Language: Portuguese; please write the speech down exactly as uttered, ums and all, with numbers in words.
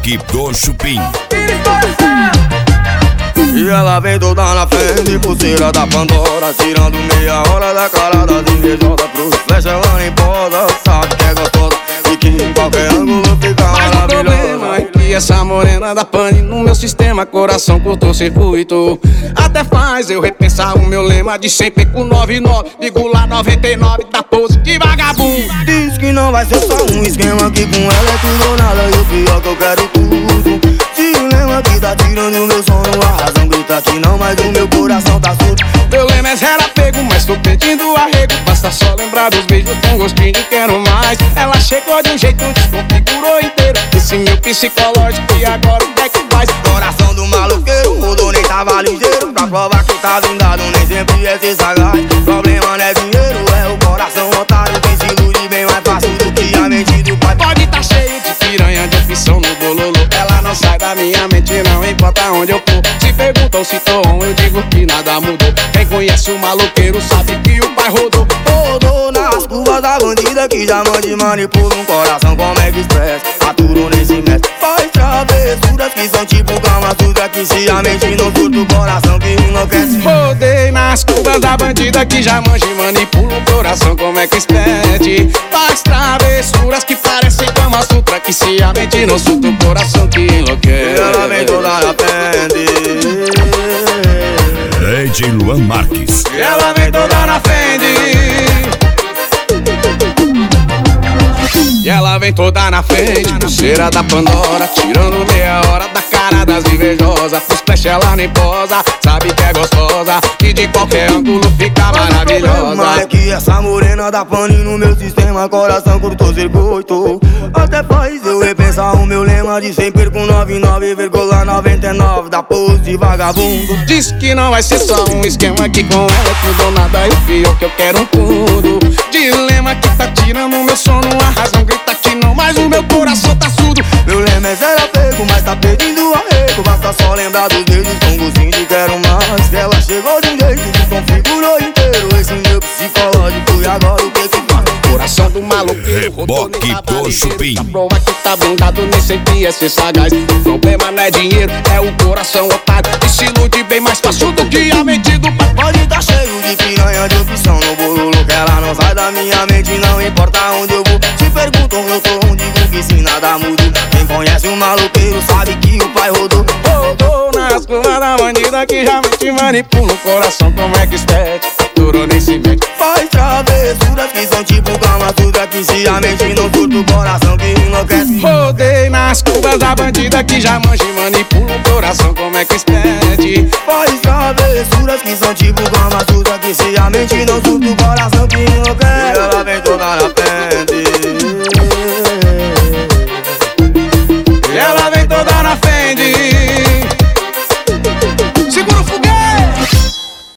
Reboque do Chupim. E ela vem toda na frente, pulseira da Pandora, tirando meia hora da cara das invejosas. Pro flecha ela nem posa, sabe que é gostosa e que em qualquer ângulo fica maravilhosa. Mas o problema é que essa morena da pane no meu sistema, coração cortou circuito. Até faz eu repensar o meu lema de sempre com noventa e nove vírgula noventa e nove da pose de vagabundo. Diz que não vai ser só um esquema, que com ela é tudo ou nada, e o pior que eu quero tudo. Dilema que tá tirando meu sono, a razão grita que não, mas o meu coração tá surdo. Meu lema é zero apego, mas tô pedindo arrego. Basta só lembrar dos beijos com gostinho de quero mais. Ela chegou de um jeito, desconfigurou inteiro esse meu psicológico, e agora o que é que faz? Coração do maloqueiro, mudou, nem tava ligeiro. Pra provar que tá vingado, nem sempre é ser sagaz. Problema não é dinheiro, é o coração otário que se ilude bem mais fácil do que a mente do pai. Pode tá cheio de piranha, de opção no bololô. Ela não sai da minha mente, não importa onde eu for. Se perguntam se tô on, eu digo que nada mudou. Quem conhece o maloqueiro sabe que o pai rodou. Rodou nas curvas da bandida que já mande manipula um coração como é que express. Aturou nesse mestre, faz travessuras que são tipo Kama Sutra, que se a mente não surta o coração que enlouquece. Rodei nas curvas da bandida que já manja e manipula o coração como é que expede. Faz travessuras que parecem Kama Sutra, que se a mente não surta o coração que enlouquece. Ela vem toda na frente, D J Luan Marques. Ela vem toda na frente, e ela vem toda na frente, pulseira da Pandora, tirando meia hora da cara das invejosas. Pro splash ela nem posa, sabe que é gostosa e de qualquer ângulo fica maravilhosa. Mas é que essa morena da pane no meu sistema, coração cortou circuito. Até faz eu repensar o meu lema de sempre com noventa e nove vírgula noventa e nove da pose de vagabundo. Diz que não vai ser só um esquema, que com ela é tudo ou nada, e o pior que eu quero um tudo. Dilema que tá tirando meu sono, a razão grita que não, mas o meu coração tá surdo. Meu lema é zero apego, mas tá pedindo arrego. Basta só lembrar dos beijos com gostinho de quero mais. Ela chegou de um jeito, desconfigurou inteiro esse meu psicológico, e agora o que que faz? Coração do maloqueiro, Reboque do Chupim. Pra provar que tá bundado, nem sempre é ser sagaz. O problema não é dinheiro, é o coração otário, que se ilude bem mais fácil do que a mente do pai. Pode tá cheio de piranha, de opção no bololo, que ela não sai da minha mente, não importa onde eu vou. Se perguntam eu tô onde, digo que se nada muda. Quem conhece o maloqueiro sabe que o pai rodou. Rodou nas curvas da bandida que já te manipula o coração como é que espete. Aturou nesse mente, faz travessuras que são tipo Kama Sutra, que se a mente não surta o coração que enlouquece. Rodei nas curvas da bandida que já manja e manipula o coração como é que expede. Faz travessuras que são tipo Kama Sutra, que se a mente não surta o